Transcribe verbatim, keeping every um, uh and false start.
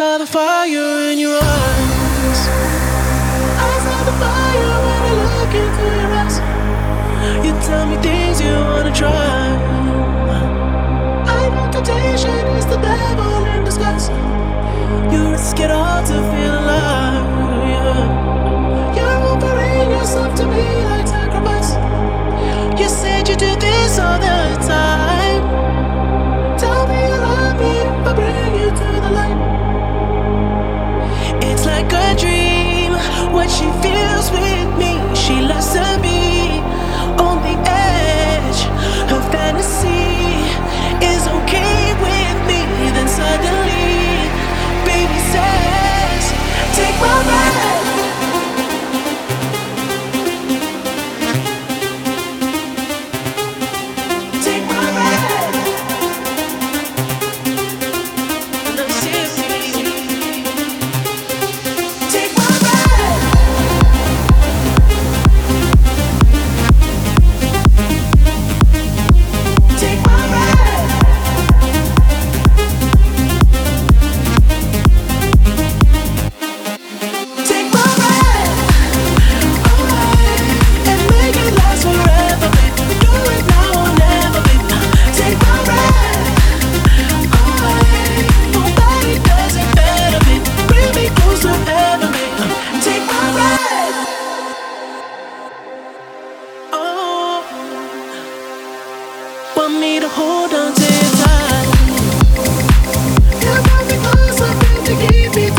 saw the fire in your eyes. I saw the fire when I look into your eyes. You tell me things you wanna try. I know temptation is the devil in disguise. You risk it all to feel alive. Yeah. You're offering yourself to me like sacrifice. You said you do this all the time. Tell me you love me if I bring you to the light. It's like a dream what she feels with me. She loves to be on the edge. Her fantasy is okay with me. Then suddenly, baby says, take my breath. Take my breath. No, seriously. Take my breath. Take my breath. Take my breath away and make it last forever, babe. Do it now or never, babe. Take my breath away. Nobody does it better, babe. Bring me close to heaven, babe. Take my breath. Oh, want me to hold on to you tight. You want me close, I feel to keep me